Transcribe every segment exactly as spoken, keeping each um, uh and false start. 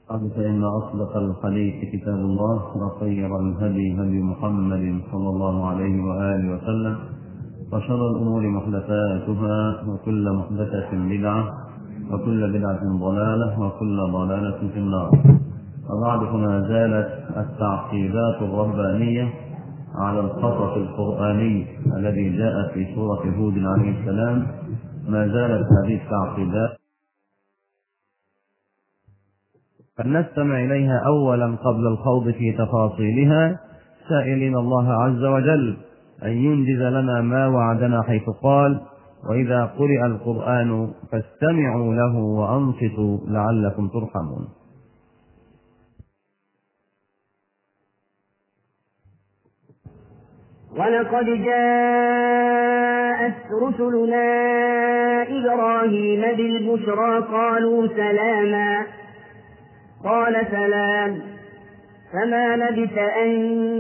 قال فإن أصدق الحديث كتاب الله، وخير الهدي هدي محمد صلى الله عليه وآله وسلم، وشر الأمور محدثاتها، وكل محدثة بدعة، وكل بدعة ضلالة، وكل ضلالة في النار. وبعد، فما زالت التعقيبات الربانية على القصص القرآني الذي جاء في سورة هود عليه السلام. ما زالت هذه التعقيبات فلنستمع إليها أولا قبل الخوض في تفاصيلها، سائلين الله عز وجل أن ينجز لنا ما وعدنا، حيث قال: وإذا قرئ القرآن فاستمعوا له وأنصتوا لعلكم ترحمون. ولقد جاءت رسلنا إبراهيم بالبشرى قالوا سلاما، قال سلام، فما لبث أن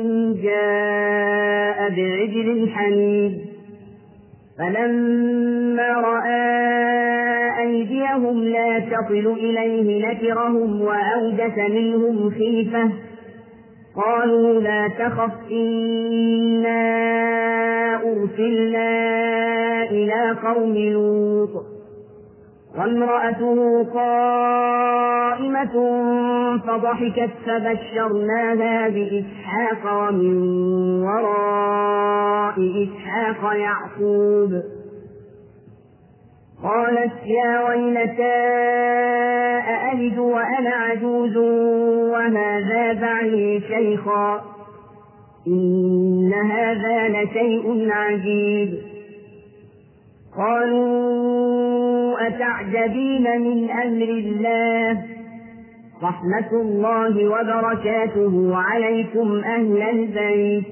جاء بعجل حنيذ. فلما رأى أيديهم لا تصل إليه نكرهم وأوجس منهم خيفة، قالوا لا تخف إنا أرسلنا إلى قوم لوط، وامرأته قائمة فضحكت فبشرناها بإسحاق ومن وراء إسحاق يعقوب. قالت يا ويلتى أألد وأنا عجوز وهذا بعلي شيخا، إن هذا لشيء عجيب. قالوا أتعجبين من أمر الله، رحمة الله وبركاته عليكم أهل البيت،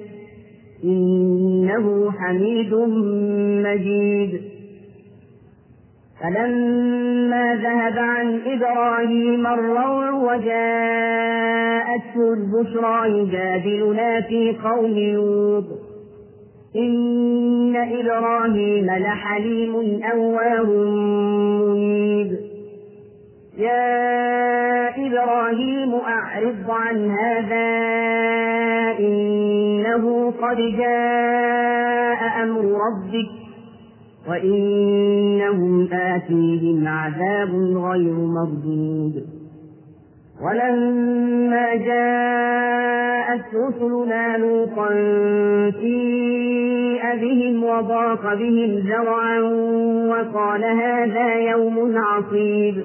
إنه حميد مجيد. فلما ذهب عن إبراهيم الروع وجاءته البشرى يجادلنا في قوم لوط، إن إبراهيم لحليم أواه منيب. يا إبراهيم أعرض عن هذا إنه قد جاء أمر ربك وإنهم آتيهم عذاب غير مردود. ولما جاءت رسلنا لوطا سيء بهم وضاق بهم ذرعا وقال هذا يوم عصيب.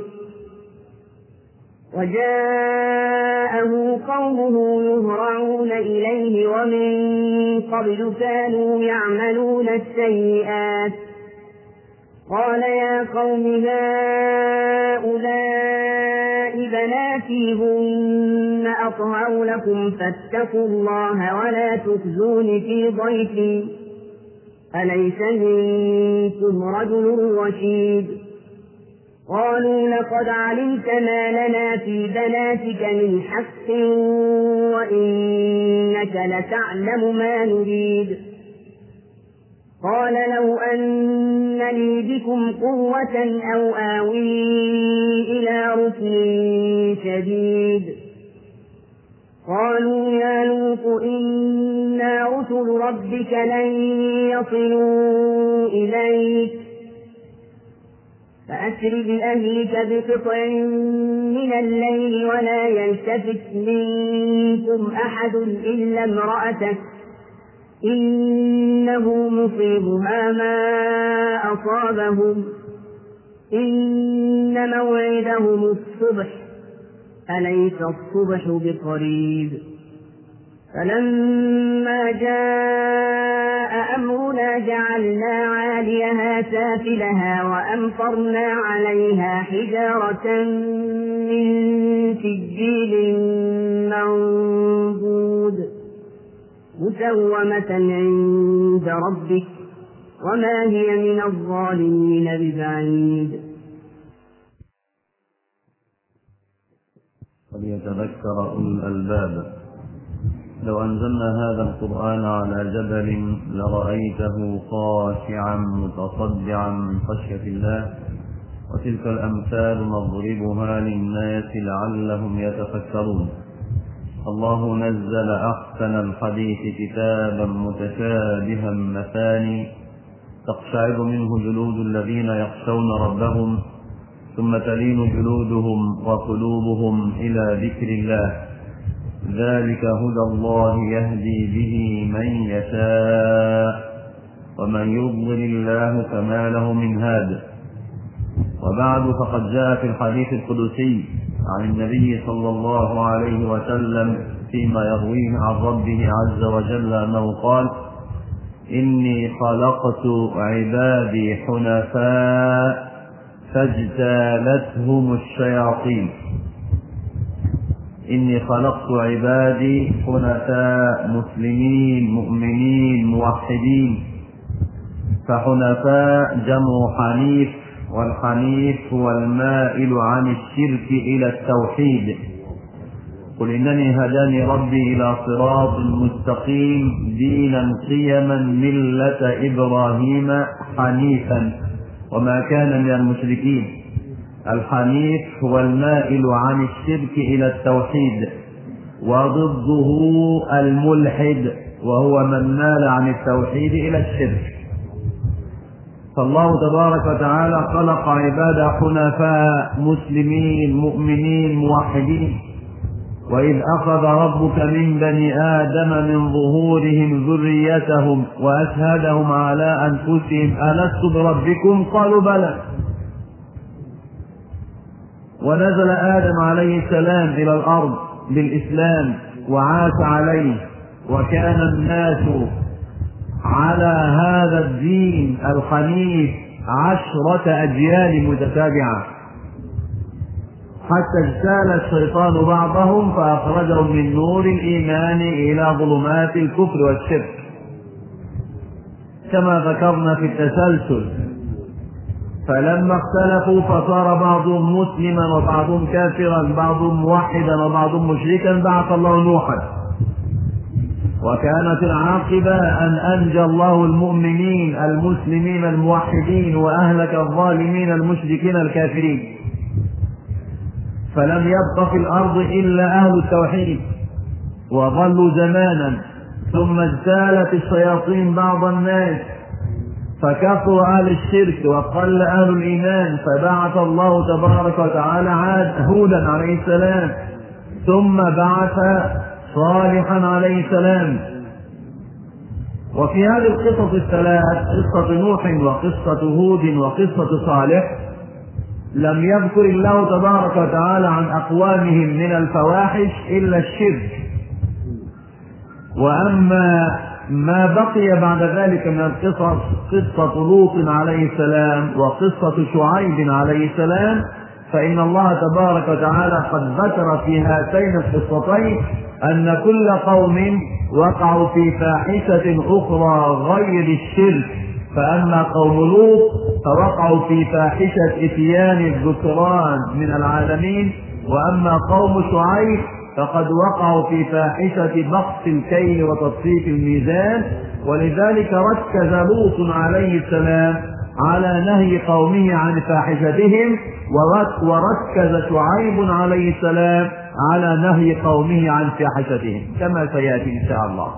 وجاءه قومه يهرعون إليه ومن قبل كانوا يعملون السيئات، قال يا قوم هؤلاء بناتي هن أطهر لكم فاتقوا الله ولا تخزون في ضيفي، أليس منكم رجل رشيد. قالوا لقد علمت ما لنا في بناتك من حق وإنك لتعلم ما نريد. قال لو أن لي بكم قوة أو آوي إلى ركن شديد. قالوا يا لوط إنا رسل ربك لن يصلوا إليك، فأسر بأهلك بقطع من الليل ولا يلتفت منكم أحد إلا امرأتك، إنه مصيبها ما أصابهم، إن موعدهم الصبح، أليس الصبح بقريب. فلما جاء أمرنا جعلنا عاليها سافلها وأمطرنا عليها حجارة من سجيل منضود مسومة عند ربك وما هي من الظالمين ببعيد. وليتذكر أولو الألباب. لو أنزلنا هذا القرآن على جبل لرأيته خاشعا متصدعا من خشية الله وتلك الأمثال نضربها للناس لعلهم يتفكرون. الله نزل أحسن الحديث كتابا متشابها مثاني تقشعر منه جلود الذين يخشون ربهم ثم تلين جلودهم وقلوبهم إلى ذكر الله، ذلك هدى الله يهدي به من يشاء ومن يضلل الله فما له من هاد. وبعد، فقد جاء في الحديث القدسي عن النبي صلى الله عليه وسلم فيما يرويه عن ربه عز وجل أنه قال: إني خلقت عبادي حنفاء فاجتالتهم الشياطين. إني خلقت عبادي حنفاء، مسلمين مؤمنين موحدين. فحنفاء جمع حنيف، والحنيف هو المائل عن الشرك إلى التوحيد. قل إنني هداني ربي إلى صراط مستقيم دينا قيما ملة إبراهيم حنيفا وما كان من المشركين. الحنيف هو المائل عن الشرك إلى التوحيد، وضده الملحد وهو من مال عن التوحيد إلى الشرك. فالله تبارك وتعالى خلق عباده حنفاء، مسلمين مؤمنين موحدين. وإذ أخذ ربك من بني آدم من ظهورهم ذريتهم وأشهدهم على أنفسهم ألست بربكم قالوا بلى. ونزل آدم عليه السلام إلى الأرض بالإسلام وعاش عليه، وكان الناس على هذا الدين الحنيف عشرة أجيال متتابعة، حتى اجتال الشيطان بعضهم فأخرجهم من نور الإيمان إلى ظلمات الكفر والشرك، كما ذكرنا في التسلسل. فلما اختلفوا فصار بعضهم مسلما وبعضهم كافرا، بعضهم موحدا وبعضهم مشركا، بعث الله نوحا، وكانت العاقبة أن أنجى الله المؤمنين المسلمين الموحدين وأهلك الظالمين المشركين الكافرين. فلم يبق في الأرض إلا أهل التوحيد، وظلوا زمانا، ثم اجتالت الشياطين بعض الناس فكثر أهل الشرك وقل أهل الإيمان، فبعث الله تبارك وتعالى عاد هودا عليه السلام، ثم بعث صالحا عليه السلام. وفي هذه القصص الثلاث، قصة نوح وقصة هود وقصة صالح، لم يذكر الله تبارك وتعالى عن أقوامهم من الفواحش إلا الشرك. وأما ما بقي بعد ذلك من القصص، قصة لوط عليه السلام وقصة شعيب عليه السلام، فإن الله تبارك وتعالى قد ذكر في هاتين القصتين أن كل قوم وقعوا في فاحشة أخرى غير الشرك. فأما قوم لوط فوقعوا في فاحشة إتيان الذكران من العالمين، وأما قوم شعيب فقد وقعوا في فاحشة بخس الكيل وتطفيف الميزان. ولذلك ركز لوط عليه السلام على نهي قومه عن فاحشتهم، وركز شعيب عليه السلام على نهي قومه عن فاحشتهم، كما سيأتي إن شاء الله.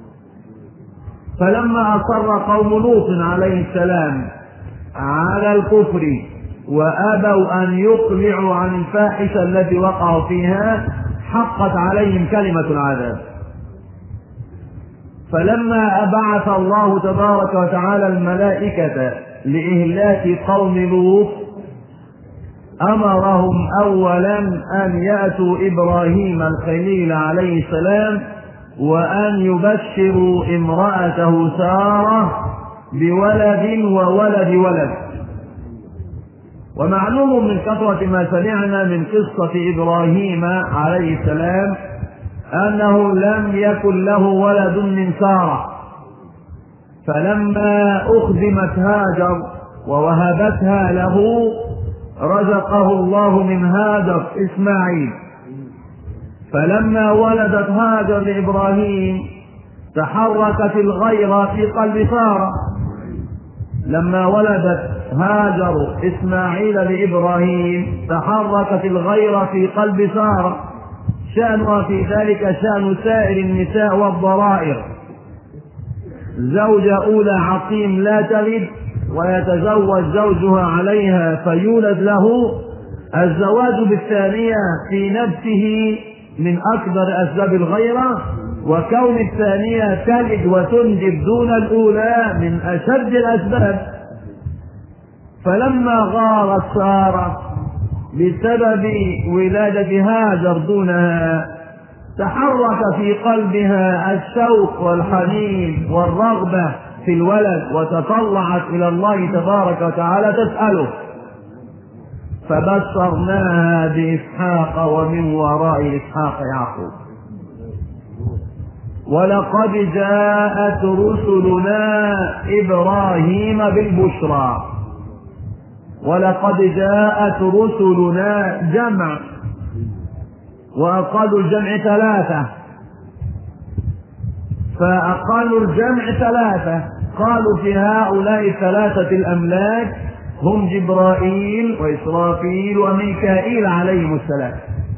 فلما أصر قوم لوط عليه السلام على الكفر وأبوا أن يقلعوا عن الفاحشة التي وقعوا فيها، حقت عليهم كلمة العذاب. فلما بعث الله تبارك وتعالى الملائكة لإهلاك قوم لوط، أمرهم أولا أن يأتوا إبراهيم الخليل عليه السلام وأن يبشروا امرأته سارة بولد وولد ولد. ومعلوم من كثرة ما سمعنا من قصة إبراهيم عليه السلام أنه لم يكن له ولد من سارة، فلما أخدمت هاجر ووهبتها له رزقه الله من هاجر إسماعيل. فلما ولدت هاجر لإبراهيم تحركت الغيرة في قلب سارة. لما ولدت هاجر إسماعيل لإبراهيم تحركت الغيرة في قلب سارة، شأنها في ذلك شأن سائر النساء والضرائر. زوجة أولى عقيم لا تلد ويتزوج زوجها عليها فيولد له. الزواج بالثانية في نفسه من أكبر أسباب الغيرة، وكون الثانية تلد وتنجب دون الأولى من أشد الأسباب. فلما غارت سارة بسبب ولادة هاجر دونها تحرك في قلبها الشوق والحنين والرغبة في الولد، وتطلعت إلى الله تبارك وتعالى تسأله، فبشرناها بإسحاق ومن وراء إسحاق يعقوب. ولقد جاءت رسلنا إبراهيم بالبشرى. ولقد جاءت رسلنا جمع، وأقل الجمع ثلاثة، فأقل الجمع ثلاثة قالوا في هؤلاء الثلاثة الأملاك هم جبرائيل وإسرافيل وميكائيل عليهم السلام.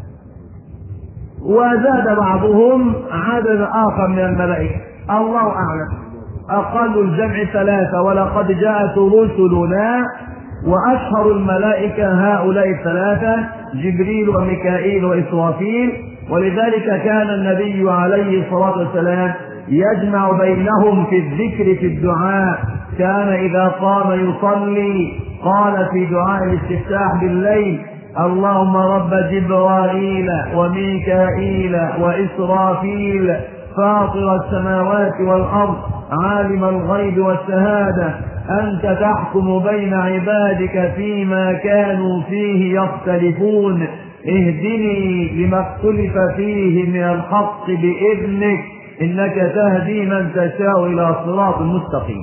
وزاد بعضهم عدد آخر من الملائكة، الله أعلم. أقل الجمع ثلاثة، ولقد جاءت رسلنا، وأشهر الملائكة هؤلاء الثلاثة جبريل وميكائيل وإسرافيل. ولذلك كان النبي عليه الصلاة والسلام يجمع بينهم في الذكر في الدعاء. كان إذا قام يصلي قال في دعاء الاستفتاح بالليل: اللهم رب جبرائيل وميكائيل وإسرافيل فاطر السماوات والأرض عالم الغيب والشهادة أنت تحكم بين عبادك فيما كانوا فيه يختلفون اهدني لما اختلف فيه من الحق بإذنك إنك تهدي من تشاء إلى صراط مستقيم.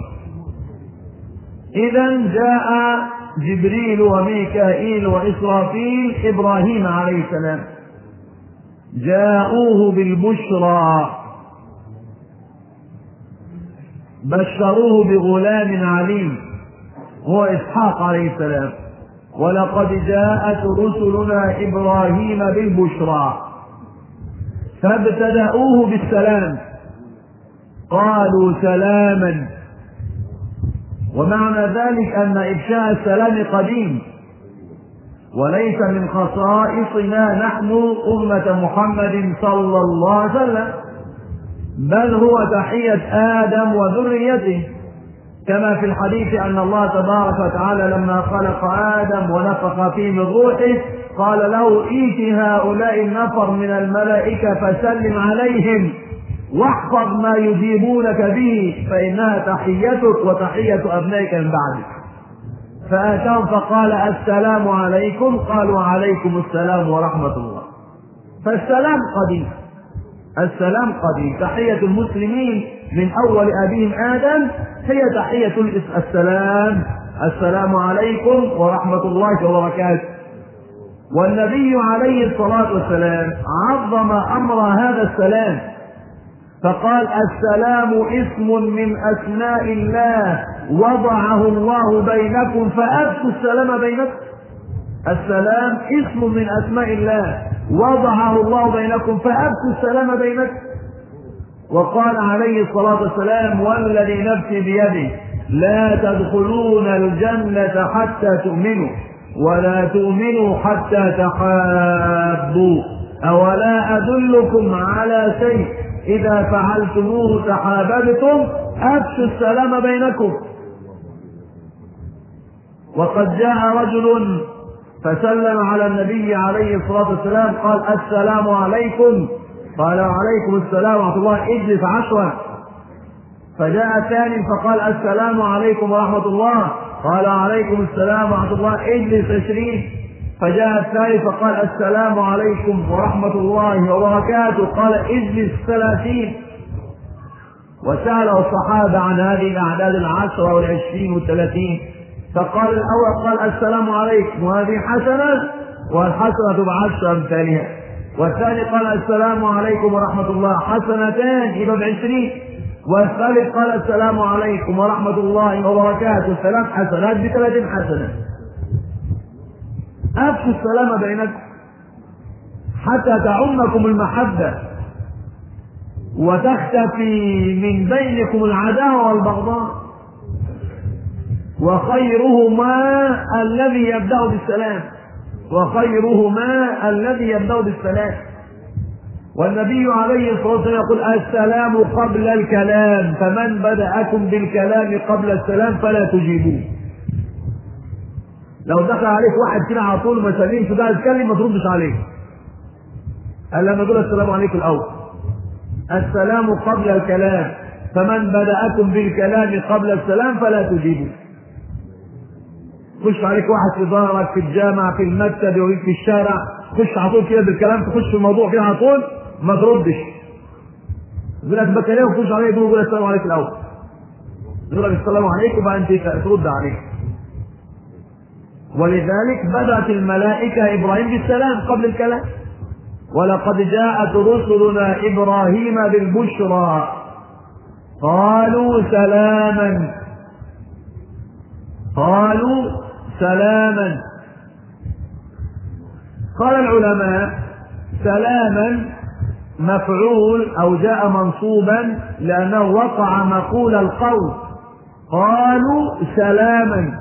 إذا جاء جبريل وميكائيل وإسرافيل إبراهيم عليه السلام، جاءوه بالبشرى، بشروه بغلام عليم هو إسحاق عليه السلام. ولقد جاءت رسلنا إبراهيم بالبشرى، فابتدأوه بالسلام، قالوا سلاما. ومعنى ذلك أن إفشاء السلام قديم وليس من خصائصنا نحن أمة محمد صلى الله عليه وسلم، بل هو تحية آدم وذريته، كما في الحديث أن الله تبارك وتعالى لما خلق آدم ونفخ فيه من روحه قال له: ائت هؤلاء النفر من الملائكة فسلم عليهم واحفظ ما يجيبونك به فإنها تحيتك وتحية أبنائك من بعدك. فآتاهم فقال: السلام عليكم. قالوا: عليكم السلام ورحمة الله. فالسلام قديم، السلام قديم. تحية المسلمين من أول أبيهم آدم هي تحية السلام، السلام عليكم ورحمة الله وبركاته. والنبي عليه الصلاة والسلام عظم أمر هذا السلام فقال: السلام اسم من أسماء الله وضعه الله بينكم فأبشوا السلام بينكم. السلام اسم من أسماء الله وضعه الله بينكم فأبشوا السلام بينكم. وقال عليه الصلاة والسلام: والذي نفسي بيده لا تدخلون الجنة حتى تؤمنوا ولا تؤمنوا حتى تحابوا، أولا أدلكم على شيء إذا فعلتموه تحاببتم أفشوا السلام بينكم. وقد جاء رجل فسلم على النبي عليه الصلاة والسلام قال: السلام عليكم. قال: وعليكم السلام ورحمة الله، اجلس عشرة. فجاء ثاني فقال: السلام عليكم ورحمة الله. قال: وعليكم السلام ورحمة الله، اجلس عشرين. فجاء الثالث فقال: السلام عليكم ورحمة الله وبركاته. قال: اجلس ثلاثين. وسأله الصحابة عن هذه الأعداد العشرة والعشرين والثلاثين، فقال الأول قال: السلام عليكم، وهذه حسنة والحسنة بعشر أمثالها. والثاني قال: السلام عليكم ورحمة الله، حسنتان يبقى بعشرين. والثالث قال السلام عليكم ورحمة الله وبركاته، ثلاث حسنات بثلاثين حسنة. أفشوا السلام بينكم حتى تعمكم المحبة وتختفي من بينكم العداوة والبغضاء. وخيرهما الذي يبدأ بالسلام، وخيرهما الذي يبدأ بالسلام. والنبي عليه الصلاة والسلام يقول السلام قبل الكلام، فمن بدأكم بالكلام قبل السلام فلا تجيبوه. لو دخل عليك واحد كده على طول ما سلمش وده يتكلم ما تردش عليه، قال لما يقول السلام عليكم الأول. السلام قبل الكلام، فمن بدأكم بالكلام قبل السلام فلا تجيبوه. خش عليك واحد في ظهرك في الجامع في المكتب يوريك في الشارع، خش على طول كده بالكلام، تخش في الموضوع كده على طول ما تردش. يقول لك بكلمه وخش عليه يقول السلام عليكم الاول، يقول لك السلام عليكم وبعدين انت ترد عليه. ولذلك بدأت الملائكة إبراهيم بالسلام قبل الكلام. ولقد جاءت رسلنا إبراهيم بالبشرى قالوا سلاما، قالوا سلاما. قال العلماء سلاما مفعول أو جاء منصوبا لأنه وقع مقول القول، قالوا سلاما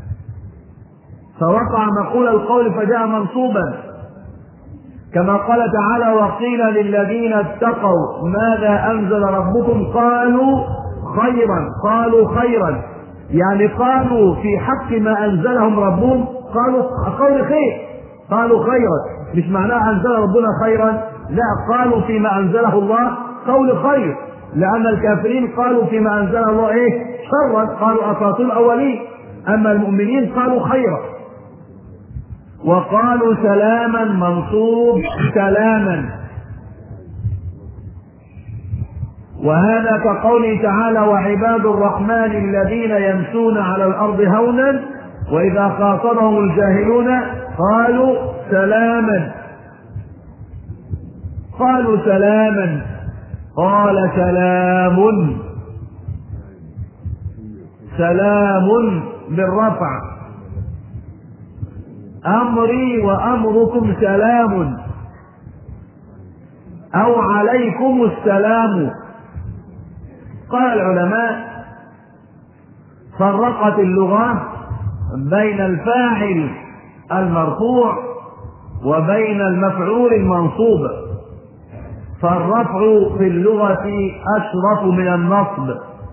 فوقع مقول القول فجاء منصوبا، كما قال تعالى وقيل للذين اتقوا ماذا أنزل ربكم قالوا خيرا، قالوا خيرا يعني قالوا في حق ما أنزلهم ربهم قالوا قول خير، قالوا خيرا، مش معناها أنزل ربنا خيرا، لا، قالوا فيما أنزله الله قول خير، لأن الكافرين قالوا فيما أنزله الله إيه شرا، قالوا أساطير الأولين، أما المؤمنين قالوا خيرا. وقالوا سلاما منصوب سلاما، وهذا كقوله تعالى وعباد الرحمن الذين يمشون على الأرض هونا وإذا خاطبهم الجاهلون قالوا سلاما، قالوا سلاما. قال سلام، سلام بالرفع، أمري وأمركم سلام أو عليكم السلام. قال العلماء فرقت اللغة بين الفاعل المرفوع وبين المفعول المنصوب، فالرفع في اللغة أشرف من النصب،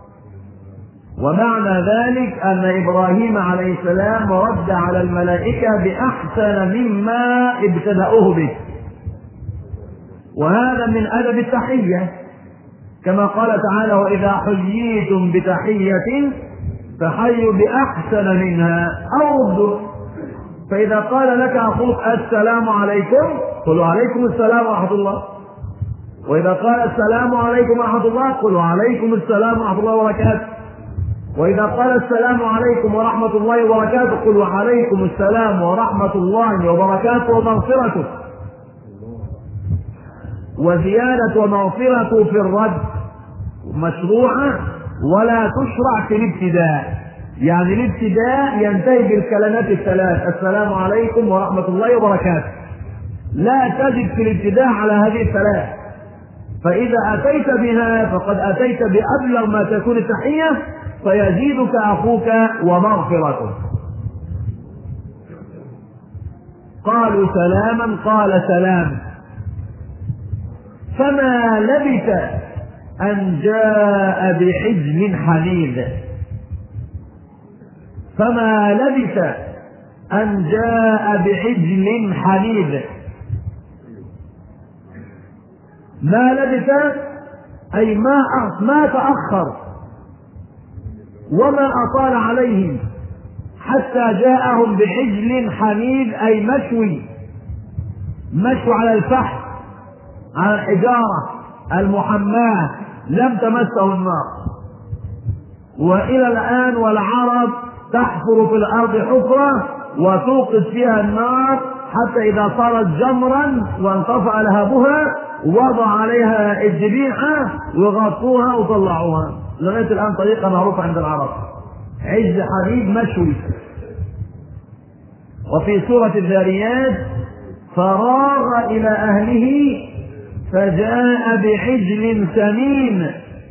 ومعنى ذلك أن إبراهيم عليه السلام رد على الملائكة بأحسن مما ابتدأوه به، وهذا من أدب التحية، كما قال تعالى وإذا حييتم بتحية فحيوا بأحسن منها أو ردوا. فإذا قال لك أخوك السلام عليكم قلوا عليكم السلام ورحمة الله، وإذا قال السلام عليكم ورحمة الله قلوا عليكم السلام ورحمة الله وبركاته، وإذا قال السلام عليكم ورحمة الله وبركاته قلوا عليكم السلام ورحمة الله وبركاته ومغفرته. وزيادة ومغفرة في الرد مشروعة ولا تشرع في الابتداء، يعني الابتداء ينتهي بالكلمات الثلاث السلام عليكم ورحمة الله وبركاته، لا تجد في الابتداء على هذه الثلاث، فإذا أتيت بها فقد أتيت بأبلغ ما تكون التحية فيزيدك أخوك ومغفرته. قالوا سلاما قال سلام، فما لبث أن جاء بعجل حنيذ، فما لبث أن جاء بعجل حنيذ. ما لبث أي ما ما تأخر وما أطال عليهم حتى جاءهم بعجل حنيذ، أي مشوي، مشوي على الفحم على الحجارة المحماة لم تمسه النار. وإلى الآن والعرب تحفر في الأرض حفرة وتوقد فيها النار حتى إذا صارت جمرا وانطفأ لهبها وضع عليها الجبيحة وغطوها وطلعوها. لغاية الآن طريقة معروفة عند العرب، عجل حديد مشوي. وفي سورة الذاريات فراغ إلى أهله فجاء بعجل سمين.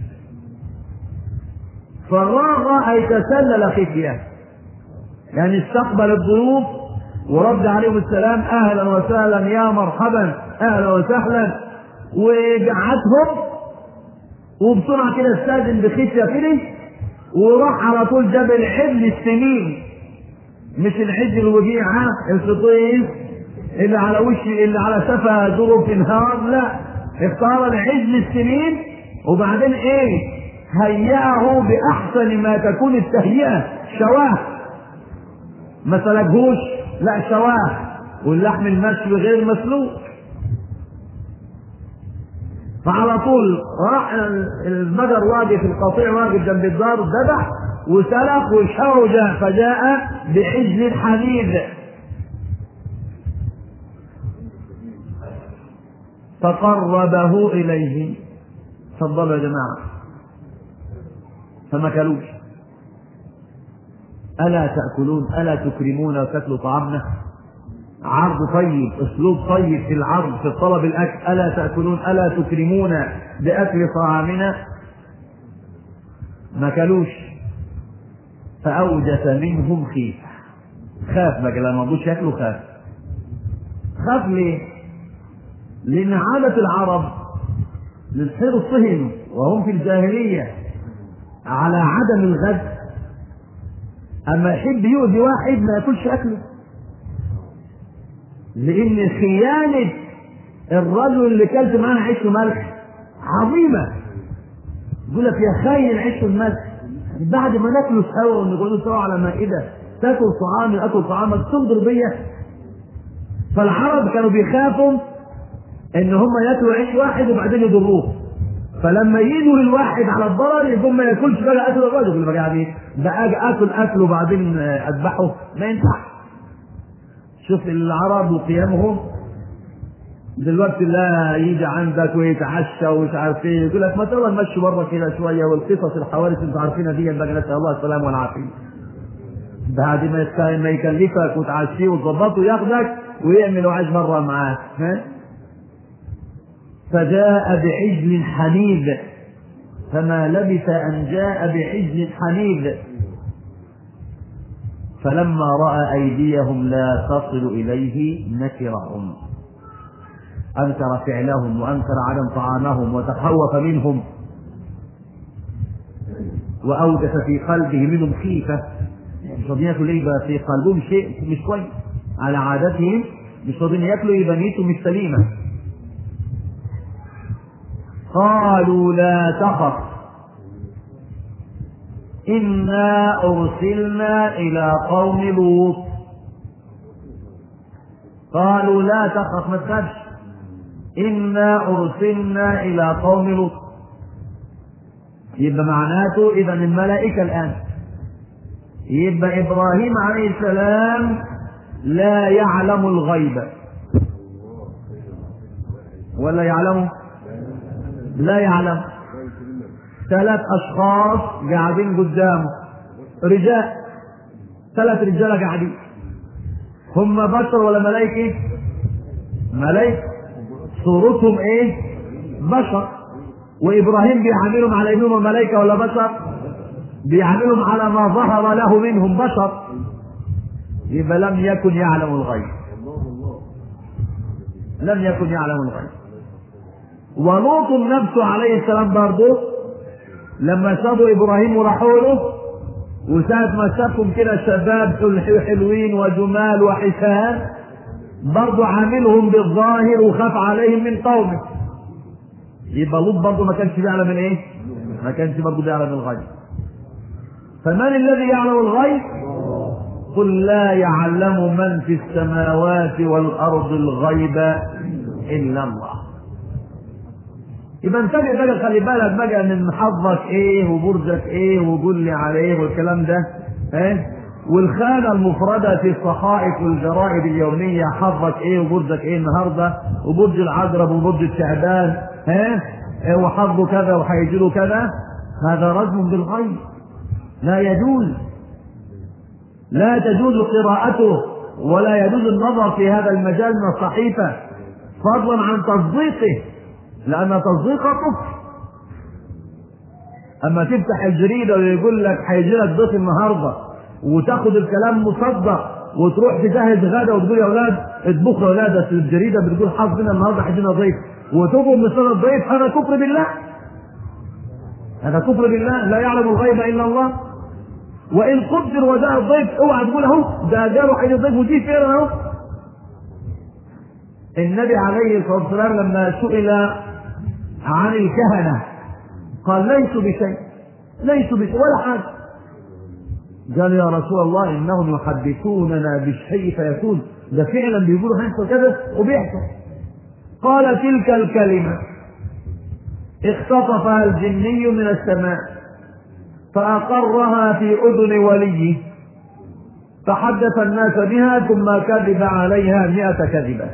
فراغ أي تسلل خفية، يعني استقبل الضيوف ورد عليهم السلام، أهلا وسهلا يا مرحبا أهلا وسهلا، وقعدهم وبسرعة كده استاذن بخفية كده وراح على طول جاب العجل السمين، مش العجل الوجيعة الفطيس اللي على وش اللي على سفا ظروف النهار، لا، اختار العجل السمين وبعدين ايه هيئه باحسن ما تكون التهيئة، شواه ما سلقهوش، لا شواه، واللحم المشوي غير مسلوق. فعلى طول راح المجر واقف، القطيع واقف جنب الدار، ذبح وسلق وشوج فجاء بعجل حنيذ. فقربه إليه، تفضلوا يا جماعة، فما كلوش. ألا تأكلون ألا تكرمون وتأكلوا طعامنا؟ عرض طيب، أسلوب طيب في العرض في طلب الأكل. ألا تأكلون ألا تكرمون بأكل طعامنا؟ ما كلوش. فأوجس منهم خيفة، خاف بقى لما رضوش ياكلوا، خاف. خاف ليه؟ لأن عادة العرب للحرصهم وهم في الجاهلية على عدم الغد، أما يحب يؤذي واحد ما ياكلش أكله، لأن خيانة الرجل اللي كلت معاه عيش وملح عظيمة. يقول لك يا خاين عيش والملح، بعد ما ناكله سوا ونقعدوا سوا على مائدة تاكل طعامي اكل طعامك تنظر بيا. فالعرب كانوا بيخافوا ان هم ياكلوا عيش واحد وبعدين يضروه، فلما يجوا للواحد على الضرر يقول ما ياكلش بقى اكل الرجل اللي بقى يعني ده اجي اكل اكله وبعدين اذبحه، ما ينفعش. شوف العرب وقيامهم. دلوقتي لا يجي عندك ويتعشى ومش عارف ايه، يقول لك ما تروح نمشي بره كده شويه، والقصص الحوادث انتوا عارفينها دي بقى، نسال الله السلامه والعافيه. بعد ما ما يكلفك وتعشيه وتظبطه ياخدك ويعمل وعاج مره معاك. فجاء بعجل حنيذ، فما لبث ان جاء بعجل حنيذ. فلما راى ايديهم لا تصل اليه نكرهم، انكر فعلهم وانكر عدم طعامهم وتخوف منهم، واوجس في قلبه منهم خيفه. مش راضيين ياكلوا ليه؟ بقى في قلبهم شيء مش كويس، على عادتهم مش راضيين ياكلوا، يبقى نيتهم مش سليمه. قالوا لا تخف إنا أرسلنا إلى قوم لوط. قالوا لا تخف ما تخافش، إنا أرسلنا إلى قوم لوط. يبقى معناته إذا الملائكة الآن، يبقى إبراهيم عليه السلام لا يعلم الغيب ولا يعلمه؟ لا يعلم. ثلاث أشخاص قاعدين قدامه، رجال، ثلاث رجال قاعدين، هم بشر ولا ملائكة؟ ملائكة، صورتهم ايه؟ بشر. وإبراهيم بيعاملهم على إنهم ملائكة ولا بشر؟ بيعاملهم على ما ظهر له منهم بشر، يبقى لم يكن يعلم الغيب، لم يكن يعلم الغيب. ولوط نفسه عليه السلام برضه لما شافوا ابراهيم وراحوا له، وساعة ما شافهم كده شباب حلوين وجمال وحسان، برضه عاملهم بالظاهر وخاف عليهم من قومه. يبقى لوط برضه ما كانش بيعلم الايه؟ ما كانش برضه بيعلم الغيب. فمن الذي يعلم الغيب؟ قل لا يعلم من في السماوات والارض الغيب الا الله. يبقى انت بقى خلي بالك بقى من حظك ايه وبرجك ايه وقول لي عليه والكلام ده، ايه والخانة المفردة في الصحائف والجرائد اليومية حظك ايه وبرجك ايه النهاردة وبرج العقرب وبرج الشعبان ها وحظه كذا وهيجيله كذا، هذا رجم بالغيب لا يجوز، لا تجوز قراءته ولا يجوز النظر في هذا المجال من الصحيفة، فضلا عن تصديقه، لأن تصديقه كفر. أما تفتح الجريدة ويقول لك هيجي لك ضيف النهارده وتاخد الكلام مصدق وتروح تجهز غدا وتقول يا اولاد اطبخوا يا اولاد، بس الجريده بتقول حظنا النهارده هيجينا ضيف وتقوم مثل الضيف، هذا كفر بالله، هذا كفر بالله، لا يعلم الغيب الا الله. وان قدر وجاء الضيف اوعى تقول اهو ده جاله هيجي ضيف وجيه فعلا اهو. النبي عليه الصلاه والسلام لما سئل عن الكهنه قال ليسوا بشيء، ليسوا بشيء ولا حاجه. قال يا رسول الله انهم يحدثوننا بالشيء فيكون، ده فعلا بيقولوا هيحصل كذا وبيحصل. قال تلك الكلمه اختطفها الجني من السماء فاقرها في اذن وليه فحدث الناس بها ثم كذب عليها مئة كذبه.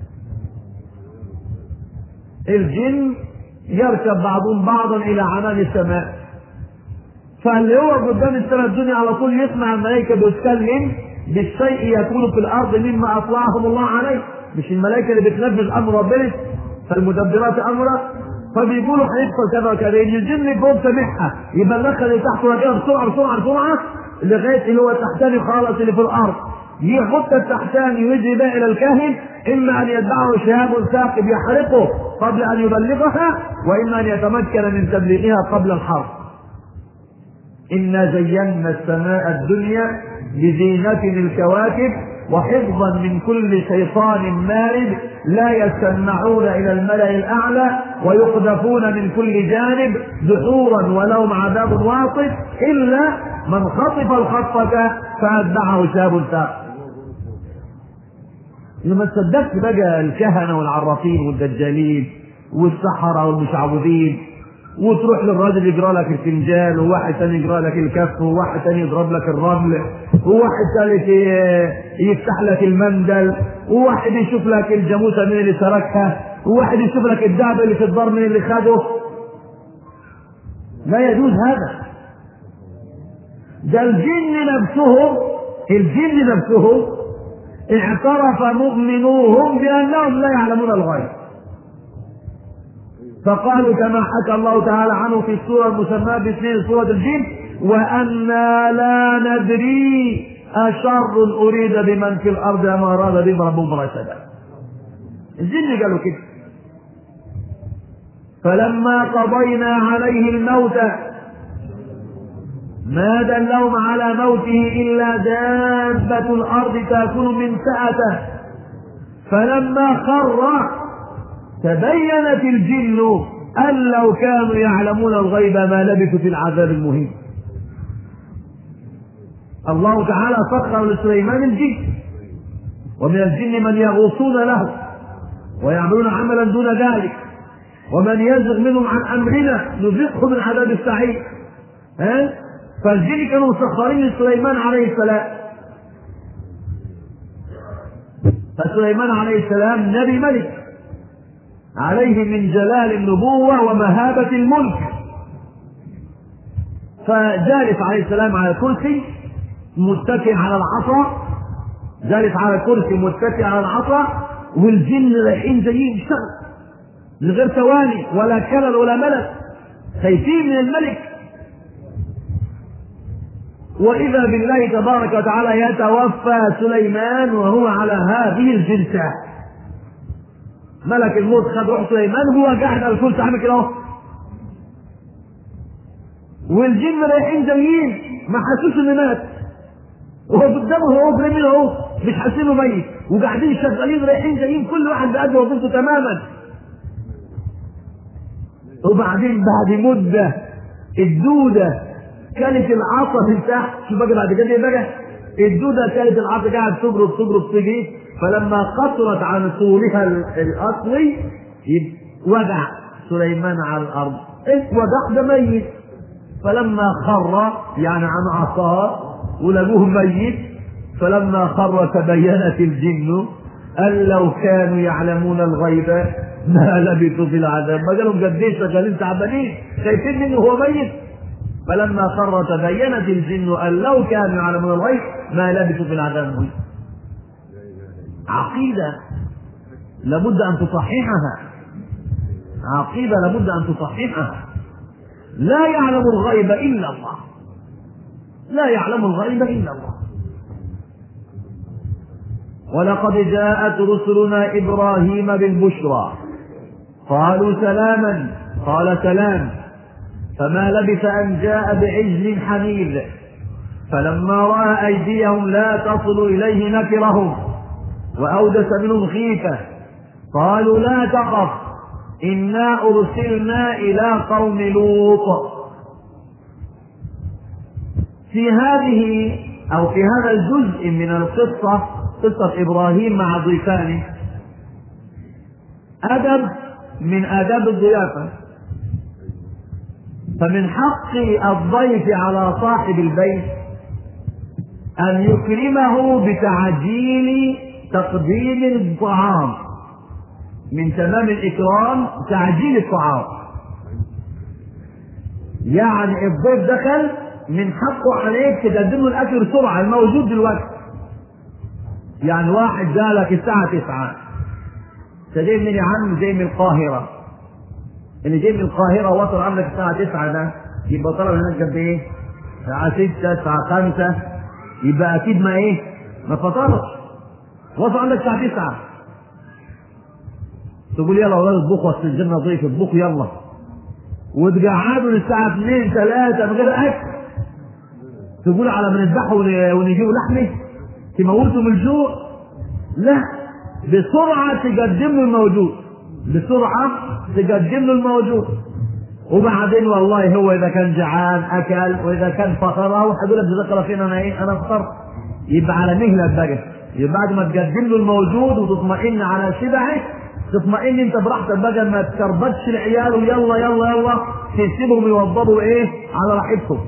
الجن يركب بعضهم بعضا الى عنان السماء، فاللي هو قدام السماء الدنيا على طول يسمع الملائكه بتتكلم بالشيء يكون في الارض مما اطلعهم الله عليه، مش الملائكه اللي بتنفذ امر ربنا فالمدبرات امره، فبيقولوا هيحصل كذا وكذا، الجن فوق سامعها يبلغها اللي تحته كده بسرعه بسرعه بسرعه لغايه اللي هو التحتاني خالص اللي في الارض، يحط التحتاني ويجي بقى الى الكاهن، اما ان يتبعه شهاب ثاقب يحرقه قبل ان يبلغها، واما ان يتمكن من تبليغها قبل الحرب. إنا زينا السماء الدنيا بزينة الكواكب وحفظا من كل شيطان مارد لا يستمعون إلى الملأ الأعلى ويقذفون من كل جانب دحورا ولهم عذاب واصف إلا من خطف الخطفة فأتبعه شهاب ثاقب. لما تصدقت بقى الكهنة والعرافين والدجالين والسحرة والمشعوذين وتروح للراجل يقرا لك الفنجان وواحد ثاني يقرا لك الكف وواحد ثاني يضرب لك الرمل وواحد ثالث يفتح لك المندل وواحد يشوف لك الجاموسه من اللي سرقها وواحد يشوف لك الدعبه اللي في الدار من اللي خده. لا يجوز هذا. ده الجن نفسهم الجن نفسهم اعترف مؤمنوهم بانهم لا يعلمون الغيب، فقالوا كما حكى الله تعالى عنه في السورة المسماة باسمين سورة الجن وأنا لا ندري أشر أريد بمن في الأرض أم أراد بهم ربهم رشدا. الجن قالوا كده. فلما قضينا عليه الموت ما دلهم على موته إلا دابة الأرض تأكل من سأته فلما خر تبينت الجن أن لو كانوا يعلمون الغيب ما لبثوا في العذاب المهين. الله تعالى سخر لسليمان الجن ومن الجن من يغوصون له ويعملون عملا دون ذلك ومن يزغ منهم عن أمرنا نذقه من عذاب السعير. ها؟ فالجن كانوا مسخرين لسليمان عليه السلام، فسليمان عليه السلام نبي ملك عليه من جلال النبوة ومهابة الملك، فجالس عليه السلام على كرسي متكئ على العصا، جالس على كرسي متكئ على العصا والجن رايحين جايين يشتغل من غير ثواني ولا كلل ولا ملل، خايفين من الملك. وإذا بالله تبارك وتعالى يتوفى سليمان وهو على هذه الجلسة، ملك الموت خد روح سليمان وهو قاعد على الكرسي عامل كده اهو، والجن رايحين جايين ما حسوش انه مات وهو قدامه هو قريب منه اهو مش حاسينه ميت وقاعدين شغالين رايحين جايين كل واحد بأدي وظيفته تماما. وبعدين بعد مده الدوده كانت العصا من تحت، شوف بقى بعد كده ايه بقى الدوده كانت العصا قاعد تجرد تجرد تجي، فلما قصرت عن طولها الاصلي وقع سليمان على الارض، وقع ده ميت. فلما خر يعني عن عصاه ولقوه ميت، فلما خر تبينت الجن أن لو كانوا يعلمون الغيب ما لبثوا في العذاب. ما قالوا قديش شغالين تعبانين شايفين منه هو ميت. فلما خر تبينت الجن أن لو كانوا يعلمون الغيب ما لبثوا في العذاب. عقيدة لابد أن تصححها، عقيدة لابد أن تصححها. لا يعلم الغيب إلا الله، لا يعلم الغيب إلا الله. ولقد جاءت رسلنا إبراهيم بالبشرى قالوا سلاما قال سلام، فما لبث أن جاء بعجل حنيذ، فلما رأى أيديهم لا تصل إليه نكرهم وأوجس منهم خيفة، قالوا لا تخف إنا أرسلنا إلى قوم لوط. في هذه أو في هذا الجزء من القصة، قصة إبراهيم مع ضيفانه، أدب من آداب الضيافة. فمن حق الضيف على صاحب البيت أن يكرمه بتعجيل تقديم الطعام. من تمام الإكرام تعجيل الطعام، يعني الضيف دخل من حقه عليك تقدم له الأكل بسرعة الموجود دلوقتي. يعني واحد جالك الساعة تسعة، جاي من يا عم؟ جاي من القاهرة. اللي جاي من القاهرة وصل عندك الساعة تسعة، ده يبقى طلب هناك قد إيه؟ الساعة ستة، الساعة خمسة، يبقى أكيد ما إيه؟ ما فطرش. وصل عندك الساعة تسعة، تقول يلا أولاد اطبخوا أصل الجنة ضيف، اطبخوا يلا، وتقعدوا للساعة اثنين ثلاثة من غير أكل. تقول على ما نذبحه ونجيبوا لحمة تموتوا من الجوع؟ لا، بسرعة تقدم له الموجود، بسرعة تقدم له الموجود. وبعدين والله هو إذا كان جعان أكل، وإذا كان فطر أروح أقول لك جزاك الله خير أنا إيه؟ أنا فطرت. يبقى على مهلك بقى، يبقى بعد ما تقدم له الموجود وتطمئن على شبعه تطمئن أنت براحتك بقى، ما تكربتش العيال ويلا يلا يلا تسيبهم يوضبوا إيه على راحتهم.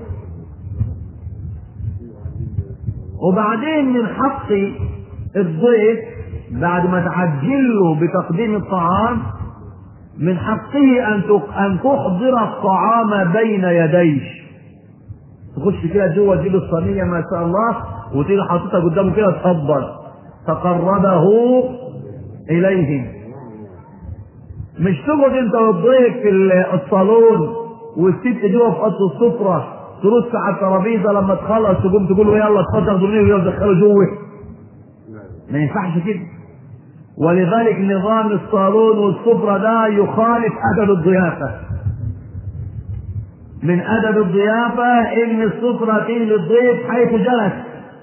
وبعدين من حق الضيف بعد ما تعجله بتقديم الطعام، من حقه أن تحضر الطعام بين يديه. تخش كده جوه تجيب الصينية ما شاء الله وتيجي حاططها قدامه كده تفضل، تقربه إليهم. مش تقعد أنت والضيف في الصالون والست جوه في أوضة السفرة ترص على الترابيزة، لما تخلص تقوم تقول له يلا اتفضل ضروري ويلا دخله جوه. ما ينفعش كده. ولذلك نظام الصالون والسفرة ده يخالف أدب الضيافة. من أدب الضيافة إن السفرة تيجي للضيف حيث جلس،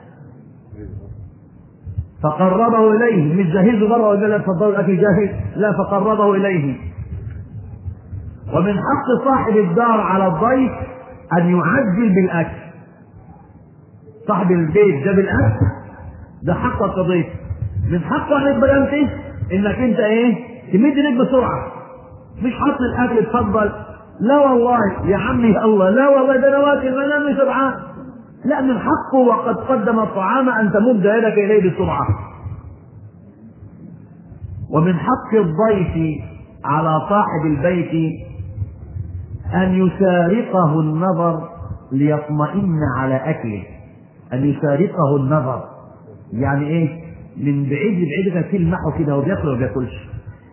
فقربه إليه، مش جهزه بره وقال له اتفضلوا الأكل جاهز، لا، فقربه إليه. ومن حق صاحب الدار على الضيف أن يعجل بالأكل. صاحب البيت جاب الأكل، ده حقك كضيف. من حقك انك بلمتش انك انت ايه؟ تمد ايدك بسرعه، مش حط الاكل اتفضل، لا والله يا عمي الله، لا والله ده انا واكل ما انا مش شبعان. لا، من حقه وقد قدم الطعام ان تمد يدك اليه بسرعه. ومن حق الضيف على صاحب البيت ان يشاركه النظر ليطمئن على اكله. ان يشاركه النظر يعني ايه؟ من بعيد لبعيد كده تلمحه كده وبياكل وما بياكلش.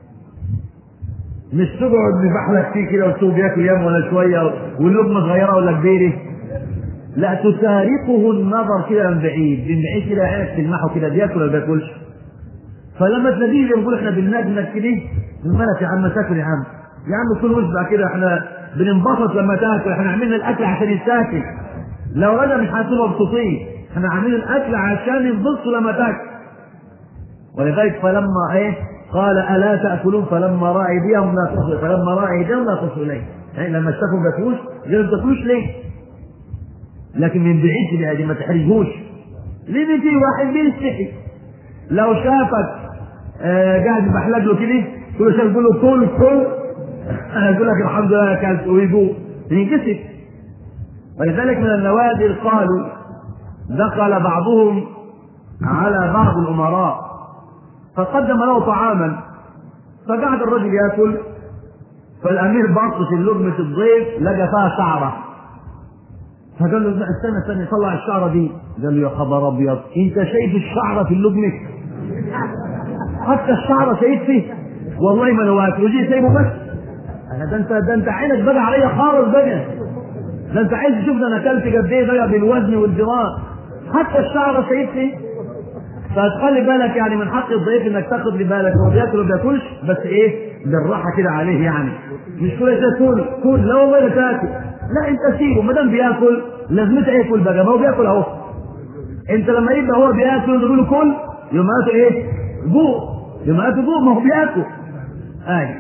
مش تقعد ببحلك فيه كده وتشوف بياكل يوم ولا شويه واللقمه صغيره ولا كبيره. لا، تشاركه النظر كده من بعيد، من بعيد كده عينك تلمحه كده بياكل ولا بياكلش. فلما تلاقيه يقول احنا بننجنك كده، الملك يا عم تاكل يا عم، يا عم كل وشبع كده، احنا بننبسط لما تاكل، احنا عاملين الاكل عشان يتاكل. لو انا مش هتبقى مبسوطين، احنا عاملين الاكل عشان ينبسطوا لما تاكل. ولذلك فلما ايه قال الا تاكلون فلما راى ايديهم لا تصل، فلما راى ايديهم لا تصل اليه، يعني لما شافوا ما بياكلوش قالوا ما تاكلوش ليه؟ لكن من بعيد كده دي ما تحرجوش. ليه؟ في واحد بيستحي لو شافك آه قاعد بحلق له كده كل شيء يقول له كل كل انا اقول لك الحمد لله اكلت ويقول ينكسف. ولذلك من النوادر قالوا دخل بعضهم على بعض الأمراء فقدم له طعاما، فقعد الرجل يأكل، فالأمير بص في لقمة الضيف لقى فيها شعرة، فقال له استنى استنى طلع الشعرة دي. قال له يا خبر أبيض، أنت شايف الشعرة في اللقمة؟ حتى الشعرة شايف فيه؟ والله ما لو هتوجيه سايبه بس. ده انت ده انت عينك بقى عليا خالص بقى، ده انت عايز تشوف ده انا اكلت قد ايه بقى بالوزن والجرام، حتى الشعرة شايف فيه. فتخلي بالك يعني من حق الضيف انك تاخد لي بالك، هو بياكل وما بياكلش بس ايه بالراحه كده عليه، يعني مش كل شيء كل كل لا والله لا تاكل، لا انت سيبه ما دام بياكل لازمته ياكل بقى، ما هو بياكل اهو. انت لما يبقى هو بياكل تقول له كل يوم هاته ايه؟ جوع، يوم هاته جوع، ما هو بياكل. اي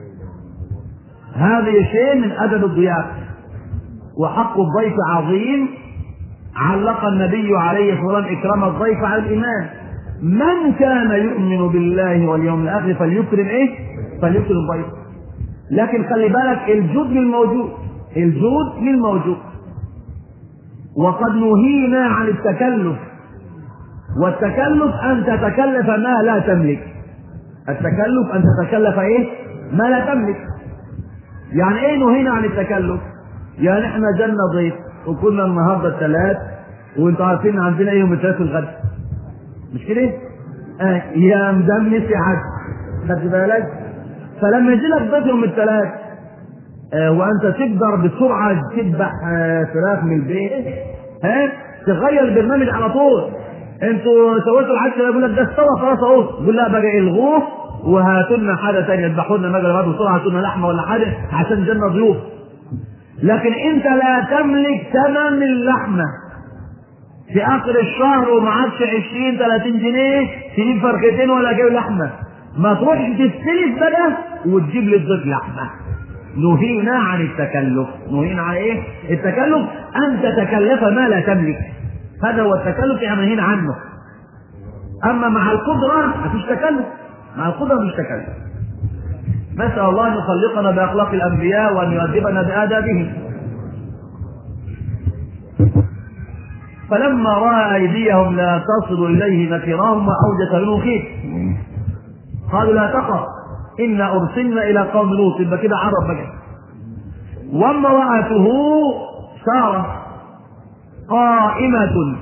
هذا شيء من ادب الضيافه، وحق الضيف عظيم. علق النبي عليه الصلاه والسلام اكرام الضيف على الايمان، من كان يؤمن بالله واليوم الاخر فليكرم ايه؟ فليكرم الضيف. لكن خلي بالك الجود من موجود، الجود من موجود، وقد نهينا عن التكلف، والتكلف ان تتكلف ما لا تملك. التكلف ان تتكلف ايه؟ ما لا تملك. يعني ايه نهينا عن التكلف؟ يعني احنا جالنا ضيف وكنا النهارده الثلاث، وانتوا عارفين عندنا ايه يوم الثلاث الغد، مش كده؟ اه يا مدمس يا حاج، خدت بالك؟ فلما يجي لك ضيف يوم الثلاث اه وانت تقدر بسرعه تذبح اه فراخ من البيت، ها تغير البرنامج على طول. انتوا سويتوا العشاء يقول لك ده استوى خلاص اهو، يقول لا بقى الغوه وهاتوا لنا حاجه ثانيه، اذبحوا لنا مجرى بسرعه، هاتوا لنا لحمه ولا حاجه عشان جالنا ضيوف. لكن انت لا تملك ثمن اللحمه في اخر الشهر ومعكش عشرين ثلاثين جنيه تجيب فرختين ولا جايب لحمه، ما تروحش تستلف بقى وتجيب للضيف لحمه. نهينا عن التكلف. نهينا عن ايه؟ التكلف ان تتكلف ما لا تملك، هذا هو التكلف يعني نهينا عنه. اما مع القدره مفيش تكلف، مع القدره مفيش تكلف. نسال الله ان يخلقنا باخلاق الانبياء وان يؤدبنا بادابهم. فلما راى ايديهم لا تصل اليه نكراهم واوجس منهم خيف، قالوا لا تخف انا ارسلنا الى قوم لوط. يبقى كده عرب بقى. وامراته ساره قائمه،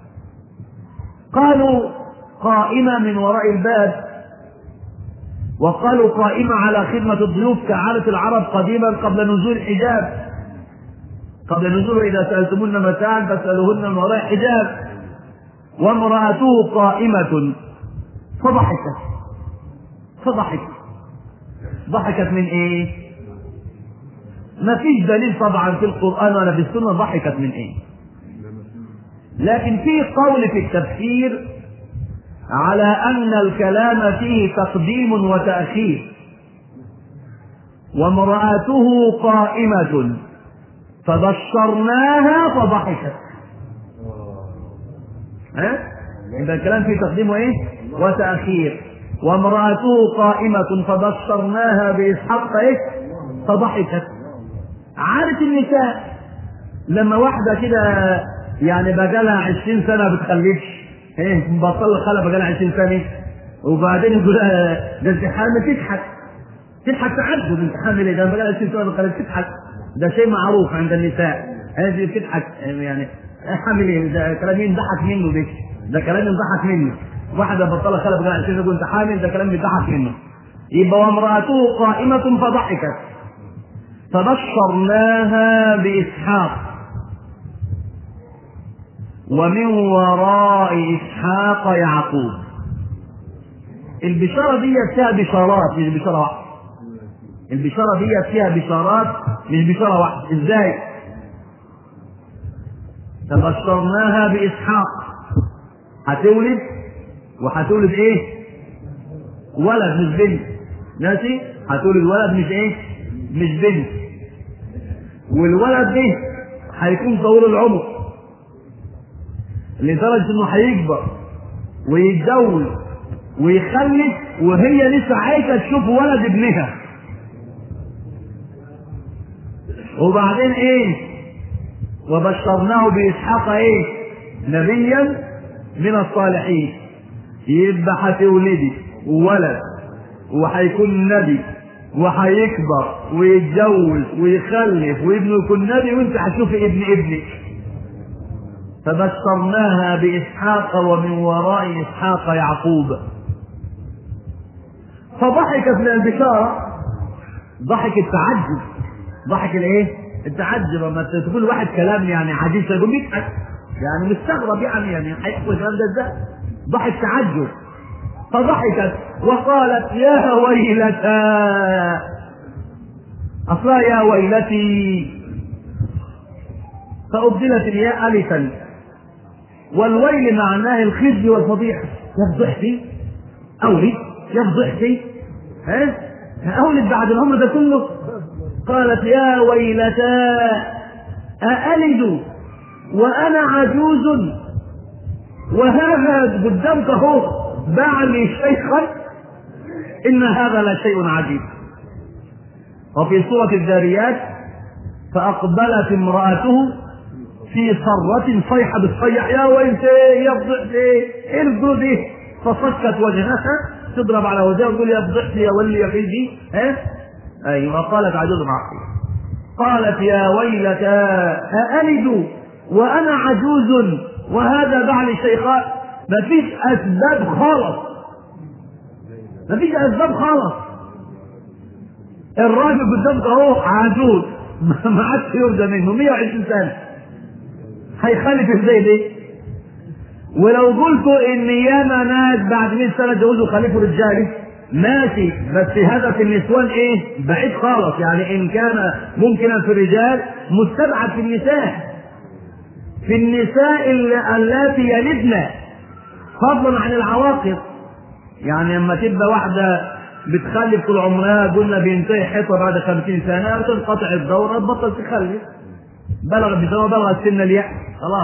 قالوا قائمه من وراء الباب، وقالوا قائمه على خدمه الضيوف كعاده العرب قديما قبل نزول الحجاب، قبل نزول إذا سألتمون متاعا فاسألوهن من وراء حجاب. وامرأته قائمة فضحكت، فضحكت ضحكت من ايه؟ ما فيش دليل طبعا في القرآن ولا في السنة ضحكت من ايه، لكن في قول في التفسير على أن الكلام فيه تقديم وتأخير. وامرأته قائمة فبشرناها فضحكت. ها؟ يبقى الكلام فيه تقديم وايه؟ وتأخير. وامرأته قائمة فبشرناها بإسحاق ايه؟ فضحكت. عارف النساء لما واحدة كده يعني بقى لها عشرين سنة بتخلفش، ايه مبطلة خلف بقى لها عشرين سنة، وبعدين يقول لها ده انت حامل، تضحك تضحك تعجب، انت حامل ايه؟ ده بقى لها عشرين سنة بتخلف، تضحك. ده شيء معروف عند النساء، هذه بتضحك يعني حامل ايه؟ ده كلام ينضحك منه، ده ده كلام ينضحك منه. واحدة بطلة خلف بقى عشرين سنة انت حامل، ده كلام يضحك منه. يبقى وامرأته قائمة فضحكت فبشرناها بإسحاق ومن وراء إسحاق يعقوب. البشارة دي فيها بشارات مش بشارة واحدة، البشارة دي فيها بشارات مش بشارة واحدة. ازاي؟ فبشرناها بإسحاق، هتولد وهتولد ايه؟ ولد مش بنت، ماشي؟ هتولد ولد مش ايه؟ مش بنت. والولد ده هيكون طويل العمر لدرجة انه هيكبر ويتجوز ويخلف وهي لسه عايزة تشوف ولد ابنها. وبعدين ايه؟ وبشرناه بإسحاق ايه؟ نبيا من الصالحين، يبقى هتولدي ولد وهيكون نبي وهيكبر ويتجوز ويخلف وابنه يكون نبي، وانت هتشوفي ابن ابنك. فبشرناها بإسحاق ومن وراء إسحاق يعقوب. فضحكت من البشارة ضحك التعجب، ضحك الايه؟ التعجب. لما تقول واحد كلام يعني عجيب يقول يضحك، يعني مستغرب، يعني يعني هيحصل الكلام ده ازاي؟ ضحك تعجب. فضحكت وقالت يا ويلتى، اصلا يا ويلتي، فأبدلت الياء ألفا، والويل معناه الخزي والفضيحة. يفضحتي أولد، يفضحتي ها أولد بعد العمر ده كله. قالت يا ويلتى أألد وأنا عجوز وهذا قدامك اهو بعلي شيخا، إن هذا لشيء عجيب. وفي سورة الذاريات فأقبلت امرأته في صرة صيحة بالصيح، يا ويلتي يا فضحتي ارجدي، فصكت وجهها تضرب على وجهها وتقول يا فضحتي يا ولي يا خيدي. ها ايوه. قالت عجوز معقول، قالت يا ويلتى أألد وأنا عجوز وهذا بعلي شيخان. مفيش أسباب خالص، مفيش أسباب خالص. الراجل قدامك اهو عجوز ما عادش يرجى منه مية وعشرين سنة، هيخلف ازاي دي؟ ولو قلتوا ان ياما ناس بعد مية سنة جوزوا خلفوا رجالي ماشي، بس هدف النسوان ايه؟ بعيد خالص. يعني ان كان ممكنا في الرجال مستبعد في النساء، في النساء اللاتي يلدن، فضلا عن العواقب. يعني لما تبقى واحدة بتخلف طول عمرها، قلنا بينتهي حيطة بعد خمسين سنة تنقطع الدورة تبطل تخلف، بلغ بسبب بلغ سن اليأس خلاص.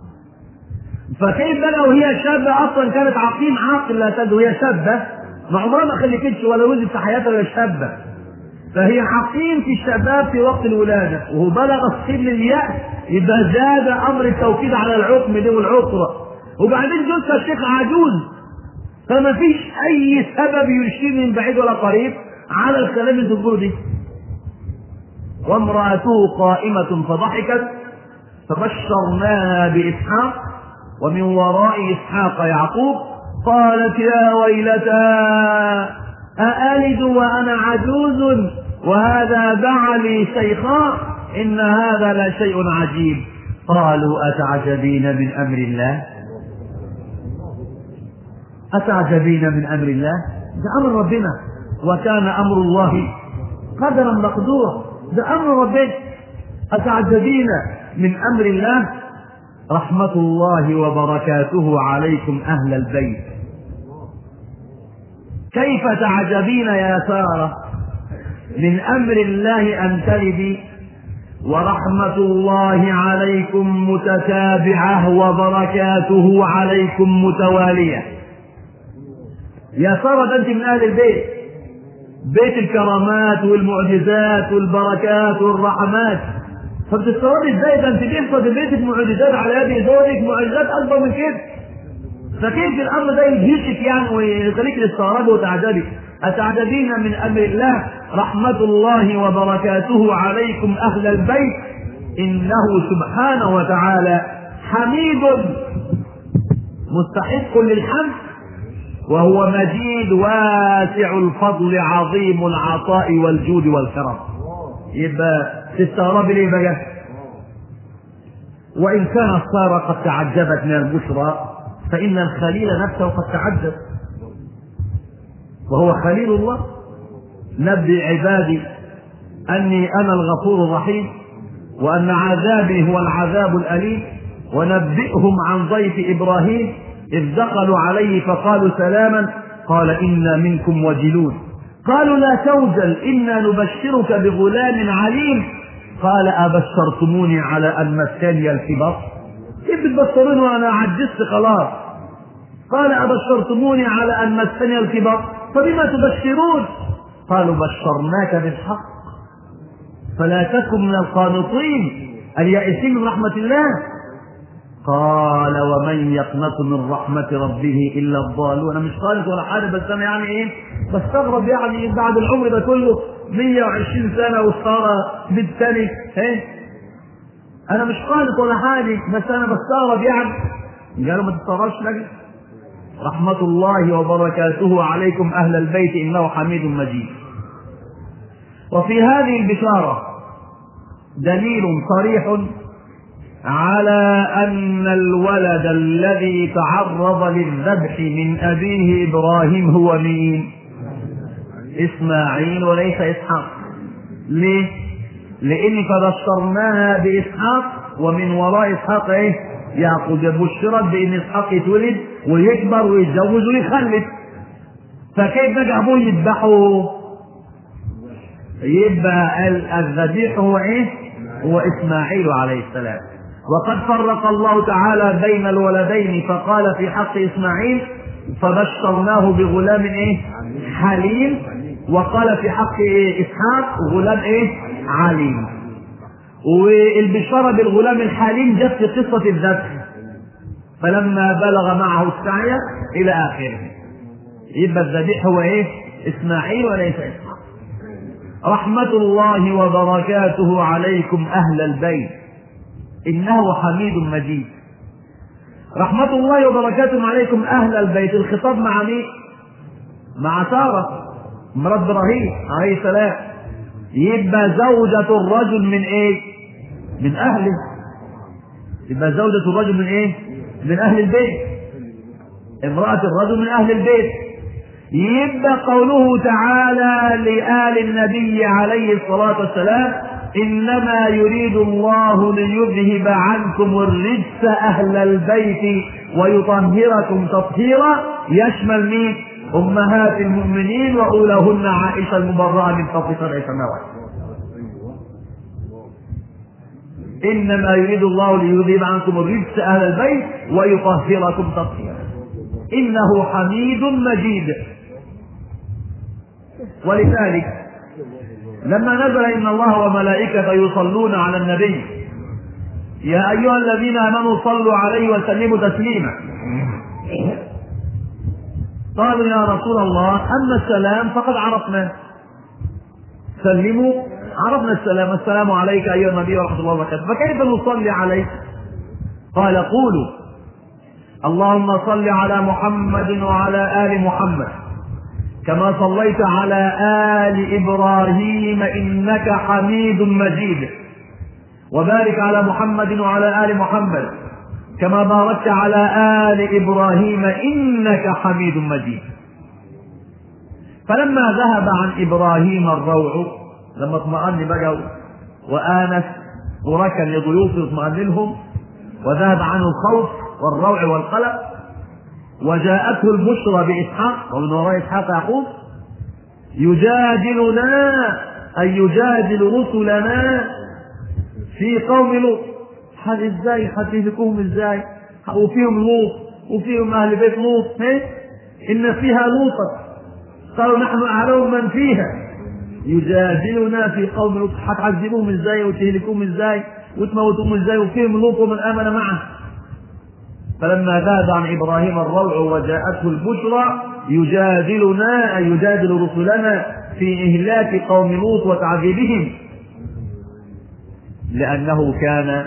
فكيف بقى وهي شابة أصلا كانت عقيم عاقل لا تدري وهي شابة، ما عمرها ما خلفتش ولا ولدت في حياتها وهي شابة، فهي عقيم في الشباب في وقت الولادة، وهو بلغ سن اليأس يبقى زاد أمر التوكيد على العقم دي والعطرة. وبعدين جوزها الشيخ عجوز، فما فيش أي سبب يشير من بعيد ولا قريب على الكلام اللي تقوله دي. وامرأته قائمة فضحكت فبشرناها بإسحاق ومن وراء إسحاق يعقوب. قالت يا ويلتى أألد وأنا عجوز وهذا بعلي شيخا، إن هذا لشيء عجيب. قالوا أتعجبين من أمر الله، أتعجبين من أمر الله، ده أمر ربنا، وكان أمر الله قدرا مقدورا، ده أمر ربنا. أتعجبين من أمر الله، رحمة الله وبركاته عليكم أهل البيت. كيف تعجبين يا سارة من أمر الله أن تلدي ورحمة الله عليكم متتابعة وبركاته عليكم متوالية؟ يا سارة أنت من أهل البيت، بيت الكرامات والمعجزات والبركات والرحمات، فبتستوعبي ازاي ده انت بيحصل في بيتك معجزات على يد زوجك، معجزات اكبر من كده، فكيف الامر ده يجيشك يعني ويخليك تستغربي وتعجبي؟ اتعجبين من امر الله، رحمة الله وبركاته عليكم اهل البيت، انه سبحانه وتعالى حميد مستحق للحمد، وهو مجيد واسع الفضل عظيم العطاء والجود والكرم. يبقى تستغرب ليه بقى؟ وإن كانت سارة قد تعجبت من البشرى فإن الخليل نفسه قد تعجب، وهو خليل الله. نبئ عبادي أني أنا الغفور الرحيم وأن عذابي هو العذاب الأليم، ونبئهم عن ضيف إبراهيم إذ دخلوا عليه فقالوا سلاما قال إنا منكم وجلون، قالوا لا توجل إنا نبشرك بغلام عليم، قال أبشرتموني على أن مسني الكبر؟ كيف بتبشروني وأنا عجزت خلاص؟ قال أبشرتموني على أن مسني الكبر فبما تبشرون؟ قالوا بشرناك بالحق فلا تكن من القانطين اليائسين من رحمة الله. قال ومن يقنط من رحمة ربه إلا الضالون. أنا مش قانط ولا حاجة، بس أنا يعني إيه بستغرب يعني بعد العمر ده كله مية وعشرين سنة وصار بالتاني إيه أنا مش قانط ولا حاجة، بس أنا بستغرب يعني. قالوا ما تستغربش لك، رحمة الله وبركاته عليكم أهل البيت إنه حميد مجيد. وفي هذه البشارة دليل صريح على أن الولد الذي تعرض للذبح من أبيه إبراهيم هو مين؟ إسماعيل وليس إسحاق. ليه؟ لأن فبشرناها بإسحاق ومن وراء إسحاق إيه؟ يعقوب. بشرت بأن إسحاق يتولد ويكبر ويتجوز ويخلف، فكيف بقى أبوه يذبحه؟ يبقى الذبيح هو إيه؟ هو إسماعيل عليه السلام. وقد فرق الله تعالى بين الولدين فقال في حق إسماعيل فبشرناه بغلام إيه؟ حليم، وقال في حق إيه؟ إسحاق غلام إيه؟ عليم. والبشارة بالغلام الحليم جت في قصة الذبح فلما بلغ معه السعي إلى آخره. يبقى الذبيح هو إيه؟ إسماعيل وليس إسحاق. رحمة الله وبركاته عليكم أهل البيت إنه حميد مجيد. رحمة الله وبركاته عليكم أهل البيت، الخطاب مع مين؟ مع سارة مرات إبراهيم عليه السلام. يبقى زوجة الرجل من إيه؟ من أهله. يبقى زوجة الرجل من إيه؟ من أهل البيت. امرأة الرجل من أهل البيت. يبقى قوله تعالى لآل النبي عليه الصلاة والسلام إنما يريد الله ليذهب عنكم الرجس أهل البيت ويطهركم تطهيرا، يشمل مين؟ أمهات المؤمنين وأولاهن عائشة المبرأة من فوق سبع سماوات. إنما يريد الله ليذهب عنكم الرجس أهل البيت ويطهركم تطهيرا إنه حميد مجيد. ولذلك لما نزل إن الله وملائكته يصلون على النبي يا أيها الذين آمنوا صلوا عليه وسلموا تسليما، قالوا يا رسول الله أما السلام فقد عرفنا، سلموا عرفنا السلام، السلام عليك أيها النبي ورحمة الله وبركاته، فكيف نصلي عليك؟ قال قولوا اللهم صل على محمد وعلى آل محمد كما صليت على آل إبراهيم إنك حميد مجيد، وبارك على محمد وعلى آل محمد كما باركت على آل إبراهيم إنك حميد مجيد. فلما ذهب عن إبراهيم الروع، لما اطمأن بقى وآنس وركن لضيوفه اطمأنهم وذهب عنه الخوف والروع والقلق، وجاءته البشرى بإسحاق ومن وراء إسحاق يعقوب، يجادلنا أي يجادل رسلنا في قوم لوط. حد ازاي هتهلكوهم ازاي؟ وفيهم لوط وفيهم أهل بيت لوط، إن فيها لوطا قالوا نحن أعلم من فيها. يجادلنا في قوم لوط، هتعذبوهم ازاي وتهلكوهم ازاي وتموتوهم ازاي وفيهم لوط ومن آمن معه. فلما ذهب عن إبراهيم الروع وجاءته البشرى يجادلنا أي يجادل رسلنا في إهلاك قوم لوط وتعذيبهم، لأنه كان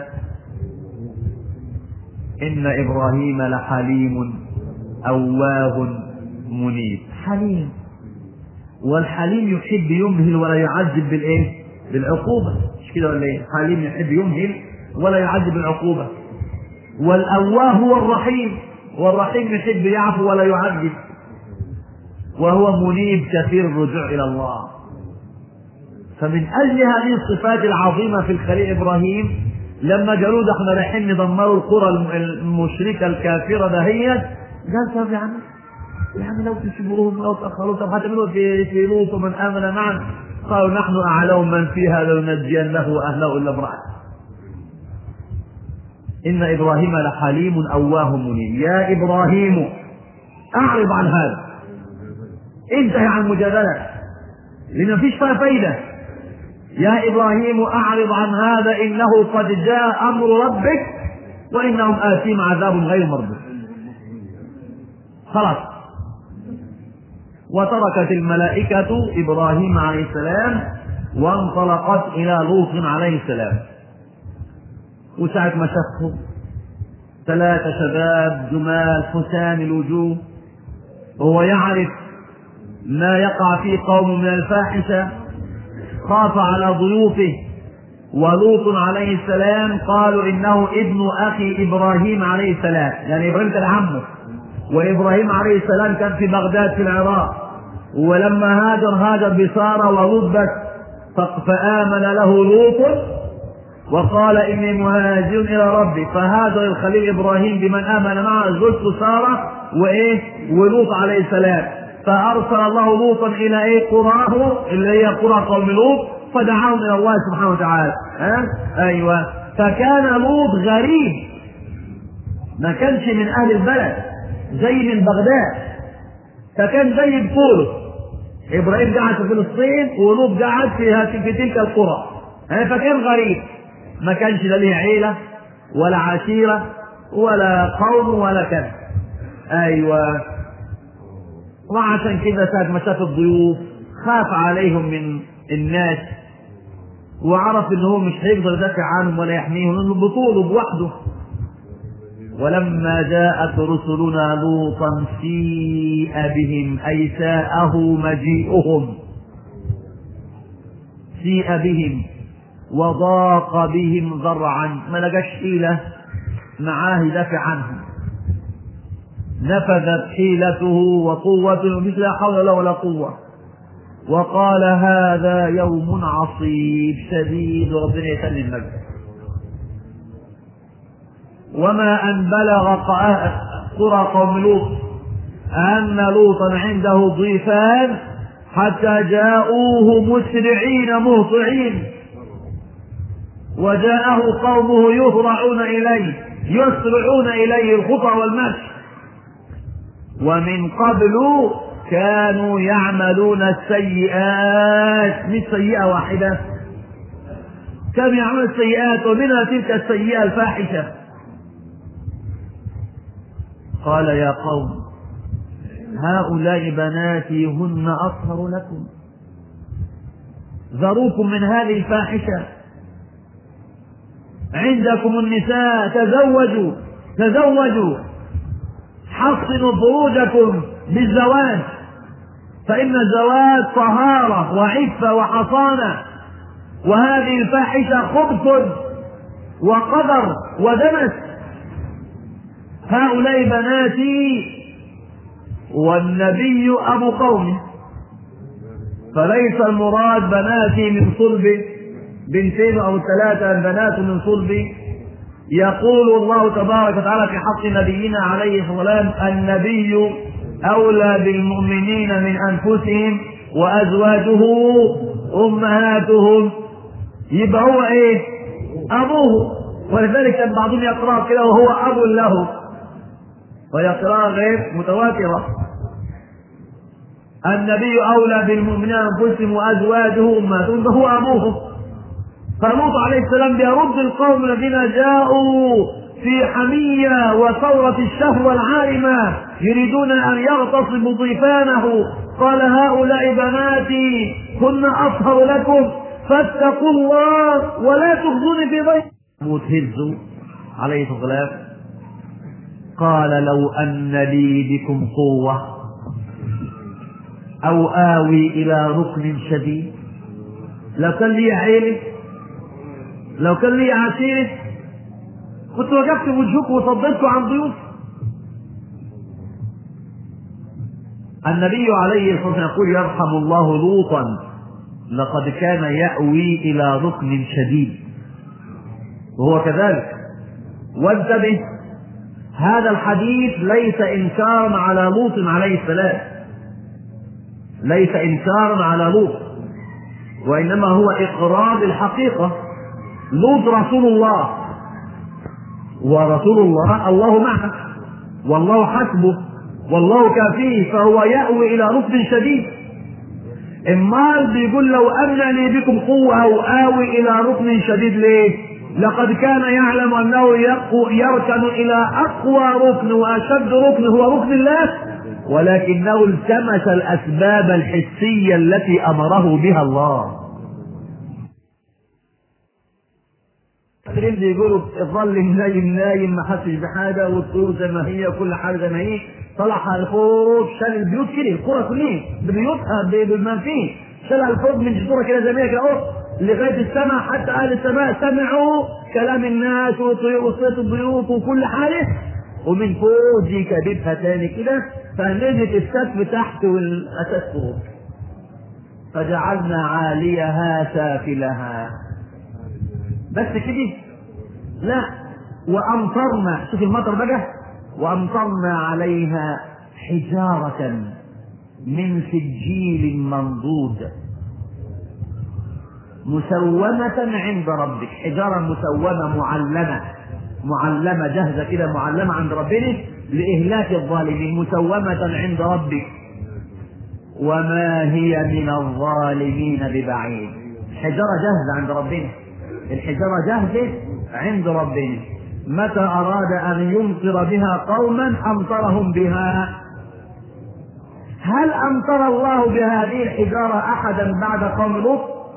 إن إبراهيم لحليم أواه منيب. حليم، والحليم يحب يمهل ولا يعذب بالإيه؟ بالعقوبة، مش كده ولا إيه؟ حليم يحب يمهل ولا يعذب بالعقوبة. والأواه هو الرحيم، والرحيم يحب يعفو ولا يعذب، وهو منيب كثير الرجوع إلى الله. فمن أجل هذه الصفات العظيمة في الخليل إبراهيم لما قالوا ده احنا رايحين ندمروا القرى المشركة الكافرة دهيت، قال طب يعني يعني لو تشبروهم لو تأخروا طب هتعملوا في في لوط ومن آمن معا؟ قالوا نحن أعلم من فيها لننجينه وأهله إلا امرأته. إن إبراهيم لحليم أواه منيب. يا إبراهيم أعرض عن هذا، انتهي عن مجادلة لأن مفيش فيها فايدة. يا إبراهيم أعرض عن هذا إنه قد جاء أمر ربك وإنهم آتيهم عذاب غير مردود. خلاص. وتركت الملائكة إبراهيم عليه السلام وانطلقت إلى لوط عليه السلام. وساعة ما شافهم ثلاثة شباب جمال حسان الوجوه وهو يعرف ما يقع في قوم من الفاحشة خاف على ضيوفه. ولوط عليه السلام قالوا إنه ابن أخي إبراهيم عليه السلام، يعني إبراهيم كان عمه، وإبراهيم عليه السلام كان في بغداد في العراق، ولما هاجر هاجر بسارة ولوط بس، فآمن له لوط وقال إني مهاجر إلى ربي، فهاجر الخليل إبراهيم بمن آمن معه زوجته سارة وإيه ولوط عليه السلام، فأرسل الله لوطا إلى إيه قراه اللي هي قرى قوم لوط فدعاهم إلى الله سبحانه وتعالى. ها أيوة. فكان لوط غريب، ما كانش من أهل البلد زي من بغداد، فكان زي بطوله. إبراهيم قاعد في فلسطين ولوط قاعد في في تلك القرى، فكان غريب، ما كانش لا ليه عيلة ولا عشيرة ولا قوم ولا كذا. أيوة. وعشان كذا ساعة ما شاف الضيوف خاف عليهم من الناس، وعرف ان هو مش هيقدر يدافع عنهم ولا يحميهم لانه بطوله بوحده. ولما جاءت رسلنا لوطا سيء بهم، اي ساءه مجيئهم، سيء بهم وضاق بهم ذرعا، ما لقاش حيلة معاه يدافع عنهم، نفذت حيلته وقوته مثل لا حول له ولا قوة، وقال هذا يوم عصيب شديد، وربنا يسلم المجد. وما أن بلغ قرى قوم لوط أن لوطا عنده ضيفان حتى جاءوه مسرعين مهطعين، وجاءه قومه يهرعون إليه يسرعون إليه الخطى والمشي. ومن قبل كانوا يعملون السيئات، مش سيئة واحدة، كانوا يعملون السيئات ومنها تلك السيئة الفاحشة. قال يا قوم هؤلاء بناتي هن أطهر لكم، ذروكم من هذه الفاحشة، عندكم النساء تزوجوا تزوجوا حصنوا فروجكم بالزواج، فإن الزواج طهارة وعفة وحصانة، وهذه الفاحشة خبث وقدر ودنس. هؤلاء بناتي، والنبي أبو قومه، فليس المراد بناتي من صلب بنتين أو ثلاثة، البنات من صلب. يقول الله تبارك وتعالى في حق نبينا عليه الصلاة والسلام النبي أولى بالمؤمنين من أنفسهم وأزواجه أمهاتهم، يبقى هو إيه؟ أبوه. ولذلك كان بعضهم يقرأ كده وهو أب له، وهي قراءة غير متواترة. النبي أولى بالمؤمنين من أنفسهم وأزواجه أمهاتهم، هو أبوه. فلوط عليه السلام بيرد القوم الذين جاءوا في حمية وثورة الشهوة العارمة يريدون أن يغتصبوا ضيفانه، قال هؤلاء بناتي هن أطهر لكم فاتقوا الله ولا تخزوني في ضيفي. متهز عليه الصلاة قال لو أن لي بكم قوة أو آوي إلى ركن شديد، لو كان لي عيلة، لو كان لي عشيرة كنت وقفت وجهكم وصددت عن ضيوف. النبي عليه الصلاة والسلام يقول يرحم الله لوطا لقد كان يأوي إلى ركن شديد، وهو كذلك. وانتبه، هذا الحديث ليس إنكارا على لوط عليه السلام، ليس إنكارا على لوط، وإنما هو إقرار بالحقيقة. لوط رسول الله، ورسول الله الله معه والله حسبه والله كافيه، فهو يأوي إلى ركن شديد. امال بيقول لو أن لي بكم قوة أو آوي إلى ركن شديد ليه؟ لقد كان يعلم أنه يركن إلى أقوى ركن وأشد ركن هو ركن الله، ولكنه التمس الأسباب الحسية التي أمره بها الله. اللي يقولوا الظل نايم نايم ما حسش بحاجة، والطيور زي ما هي وكل حاجة زي ما هي، طلعها الفوق شال البيوت كده، القرى كلها ببيوتها بالما فيه، شالها الفوق من جذورها كده زي ما هي كده اهو لغاية السماء، حتى أهل السماء سمعوا كلام الناس وصوت الضيوف وكل حاجة، ومن فوق دي كبيبها تاني كده، فنزلت السقف تحت والأساس فوق، فجعلنا عاليها سافلها. بس كده؟ لا، وأمطرنا، شوف المطر بقى، وأمطرنا عليها حجارة من سجيل منضود مسومة عند ربك، حجارة مسومة معلمة معلمة جاهزة كده، معلمة عند ربنا لإهلاك الظالمين، مسومة عند ربك وما هي من الظالمين ببعيد. حجارة جاهزة عند ربنا، الحجارة جاهزة عند ربنا، متى أراد أن يمطر بها قوما أمطرهم بها. هل أمطر الله بهذه الحجارة أحدا بعد قوم لوط؟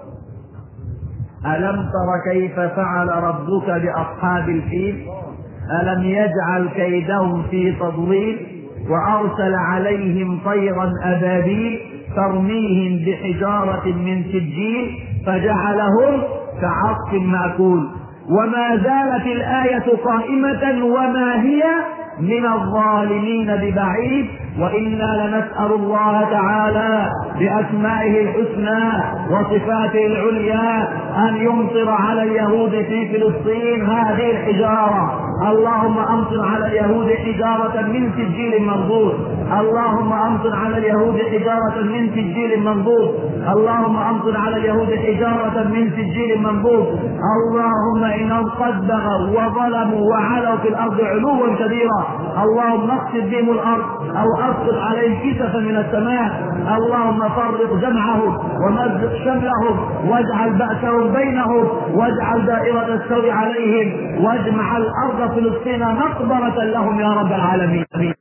ألم تر كيف فعل ربك بأصحاب الفيل؟ ألم يجعل كيدهم في تضليل وأرسل عليهم طيرا أبابيل ترميهم بحجارة من سجيل فجعلهم كعصف مأكول. وما زالت الآية قائمة وما هي من الظالمين ببعيد، وإنا لنسأل الله تعالى بأسمائه الحسنى وصفاته العليا أن يمطر على اليهود في فلسطين هذه الحجارة. اللهم أمطر على اليهود حجارة من سجيل منضود، اللهم أمطر على اليهود حجارة من سجيل منضود، اللهم أمطر على اليهود حجارة من سجيل منضود. اللهم إنهم قد بغوا وظلموا وعلوا في الأرض علوا كبيرا، اللهم اخسف بهم الأرض أو أسقط عليهم كسفا من السماء. اللهم فرق جمعهم ومزق شملهم واجعل بأسهم بينهم واجعل دائرة السوء عليهم واجمع الأرض فلسطين مقبرة لهم يا رب العالمين.